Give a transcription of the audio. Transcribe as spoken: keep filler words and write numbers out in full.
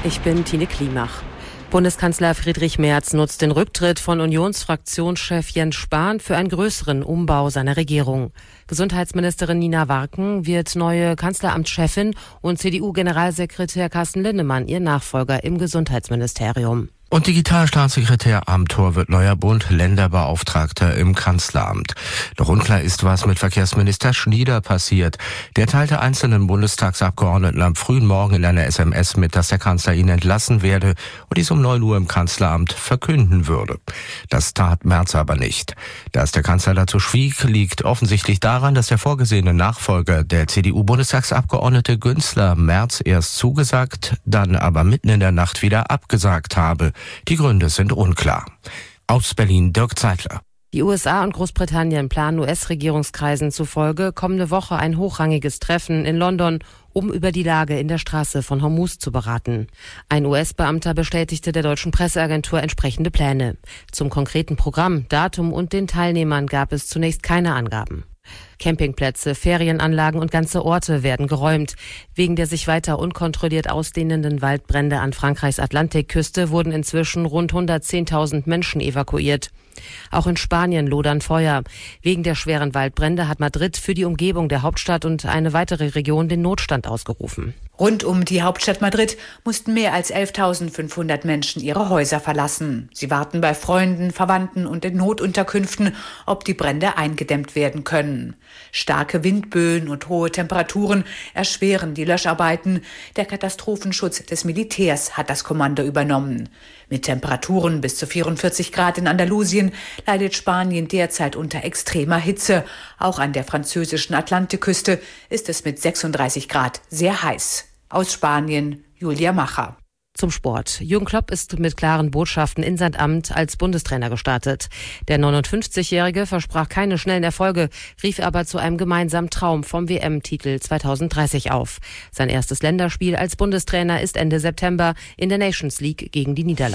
Ich bin Tine Klimach. Bundeskanzler Friedrich Merz nutzt den Rücktritt von Unionsfraktionschef Jens Spahn für einen größeren Umbau seiner Regierung. Gesundheitsministerin Nina Warken wird neue Kanzleramtschefin und C D U-Generalsekretär Carsten Linnemann ihr Nachfolger im Gesundheitsministerium. Und Digitalstaatssekretär Amthor wird neuer Bund-Länder-Beauftragter im Kanzleramt. Doch unklar ist, was mit Verkehrsminister Schnieder passiert. Der teilte einzelnen Bundestagsabgeordneten am frühen Morgen in einer S M S mit, dass der Kanzler ihn entlassen werde und dies um neun Uhr im Kanzleramt verkünden würde. Das tat Merz aber nicht. Dass der Kanzler dazu schwieg, liegt offensichtlich daran, dass der vorgesehene Nachfolger, der C D U-Bundestagsabgeordnete Günzler, Merz erst zugesagt, dann aber mitten in der Nacht wieder abgesagt habe. Die Gründe sind unklar. Aus Berlin Dirk Zeitler. Die U S A und Großbritannien planen U S-Regierungskreisen zufolge kommende Woche ein hochrangiges Treffen in London, um über die Lage in der Straße von Hormuz zu beraten. Ein U S-Beamter bestätigte der deutschen Presseagentur entsprechende Pläne. Zum konkreten Programm, Datum und den Teilnehmern gab es zunächst keine Angaben. Campingplätze, Ferienanlagen und ganze Orte werden geräumt. Wegen der sich weiter unkontrolliert ausdehnenden Waldbrände an Frankreichs Atlantikküste wurden inzwischen rund hundertzehntausend Menschen evakuiert. Auch in Spanien lodern Feuer. Wegen der schweren Waldbrände hat Madrid für die Umgebung der Hauptstadt und eine weitere Region den Notstand ausgerufen. Rund um die Hauptstadt Madrid mussten mehr als elftausendfünfhundert Menschen ihre Häuser verlassen. Sie warten bei Freunden, Verwandten und in Notunterkünften, ob die Brände eingedämmt werden können. Starke Windböen und hohe Temperaturen erschweren die Löscharbeiten. Der Katastrophenschutz des Militärs hat das Kommando übernommen. Mit Temperaturen bis zu vierundvierzig Grad in Andalusien leidet Spanien derzeit unter extremer Hitze. Auch an der französischen Atlantikküste ist es mit sechsunddreißig Grad sehr heiß. Aus Spanien, Julia Macher. Zum Sport. Jürgen Klopp ist mit klaren Botschaften in sein Amt als Bundestrainer gestartet. Der neunundfünfzigjährige versprach keine schnellen Erfolge, rief aber zu einem gemeinsamen Traum vom W M-Titel zweitausenddreißig auf. Sein erstes Länderspiel als Bundestrainer ist Ende September in der Nations League gegen die Niederlande.